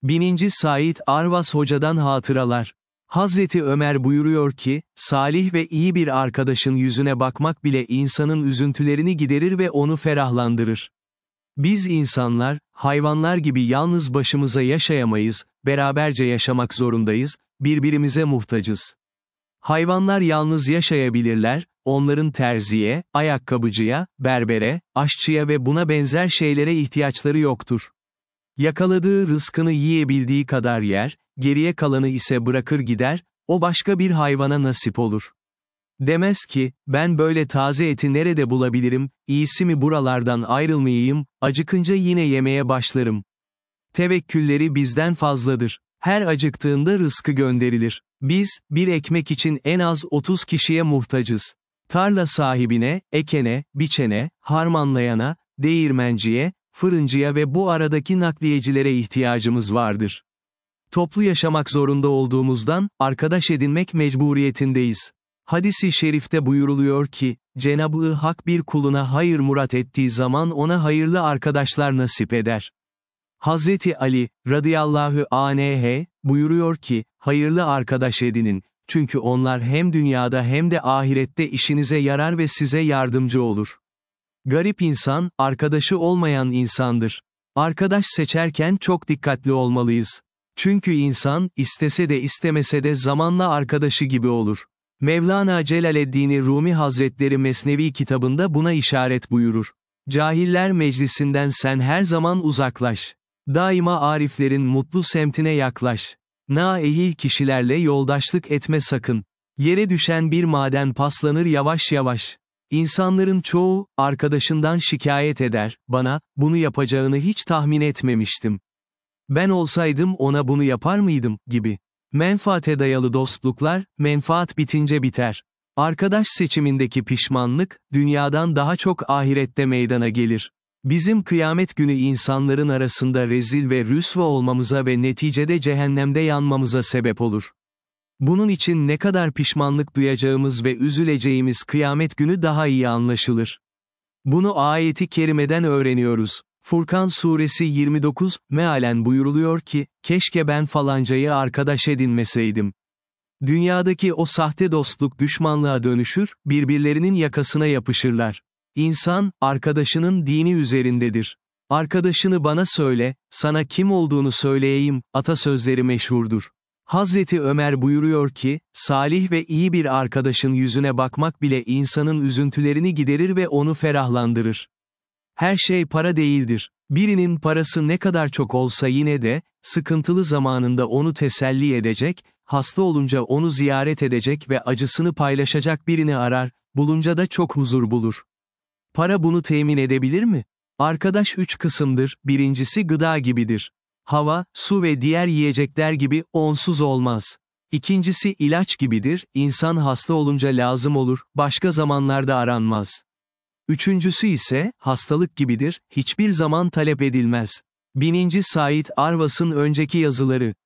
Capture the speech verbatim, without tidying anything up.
Bininci Said Arvas Hoca'dan hatıralar. Hazreti Ömer buyuruyor ki, salih ve iyi bir arkadaşın yüzüne bakmak bile insanın üzüntülerini giderir ve onu ferahlandırır. Biz insanlar, hayvanlar gibi yalnız başımıza yaşayamayız, beraberce yaşamak zorundayız, birbirimize muhtacız. Hayvanlar yalnız yaşayabilirler, onların terziye, ayakkabıcıya, berbere, aşçıya ve buna benzer şeylere ihtiyaçları yoktur. Yakaladığı rızkını yiyebildiği kadar yer, geriye kalanı ise bırakır gider, o başka bir hayvana nasip olur. Demez ki, ben böyle taze eti nerede bulabilirim, iyisi mi buralardan ayrılmayayım, acıkınca yine yemeye başlarım. Tevekkülleri bizden fazladır. Her acıktığında rızkı gönderilir. Biz, bir ekmek için en az otuz kişiye muhtacız. Tarla sahibine, ekene, biçene, harmanlayana, değirmenciye, fırıncıya ve bu aradaki nakliyecilere ihtiyacımız vardır. Toplu yaşamak zorunda olduğumuzdan, arkadaş edinmek mecburiyetindeyiz. Hadis-i şerifte buyuruluyor ki, Cenab-ı Hak bir kuluna hayır murat ettiği zaman ona hayırlı arkadaşlar nasip eder. Hazreti Ali, radıyallahu anh, buyuruyor ki, hayırlı arkadaş edinin, çünkü onlar hem dünyada hem de ahirette işinize yarar ve size yardımcı olur. Garip insan, arkadaşı olmayan insandır. Arkadaş seçerken çok dikkatli olmalıyız. Çünkü insan, istese de istemese de zamanla arkadaşı gibi olur. Mevlana Celaleddin Rumi Hazretleri Mesnevi kitabında buna işaret buyurur. Cahiller meclisinden sen her zaman uzaklaş. Daima ariflerin mutlu semtine yaklaş. Naehil kişilerle yoldaşlık etme sakın. Yere düşen bir maden paslanır yavaş yavaş. İnsanların çoğu, arkadaşından şikayet eder, bana, bunu yapacağını hiç tahmin etmemiştim. Ben olsaydım ona bunu yapar mıydım, gibi. Menfaate dayalı dostluklar, menfaat bitince biter. Arkadaş seçimindeki pişmanlık, dünyadan daha çok ahirette meydana gelir. Bizim kıyamet günü insanların arasında rezil ve rüsva olmamıza ve neticede cehennemde yanmamıza sebep olur. Bunun için ne kadar pişmanlık duyacağımız ve üzüleceğimiz kıyamet günü daha iyi anlaşılır. Bunu ayeti kerimeden öğreniyoruz. Furkan suresi yirmi dokuz, mealen buyuruluyor ki, keşke ben falancayı arkadaş edinmeseydim. Dünyadaki o sahte dostluk düşmanlığa dönüşür, birbirlerinin yakasına yapışırlar. İnsan, arkadaşının dini üzerindedir. Arkadaşını bana söyle, sana kim olduğunu söyleyeyim, atasözleri meşhurdur. Hazreti Ömer buyuruyor ki, salih ve iyi bir arkadaşın yüzüne bakmak bile insanın üzüntülerini giderir ve onu ferahlandırır. Her şey para değildir. Birinin parası ne kadar çok olsa yine de, sıkıntılı zamanında onu teselli edecek, hasta olunca onu ziyaret edecek ve acısını paylaşacak birini arar, bulunca da çok huzur bulur. Para bunu temin edebilir mi? Arkadaş üç kısımdır, birincisi gıda gibidir. Hava, su ve diğer yiyecekler gibi, onsuz olmaz. İkincisi ilaç gibidir, insan hasta olunca lazım olur, başka zamanlarda aranmaz. Üçüncüsü ise, hastalık gibidir, hiçbir zaman talep edilmez. Bininci Said Arvas'ın önceki yazıları.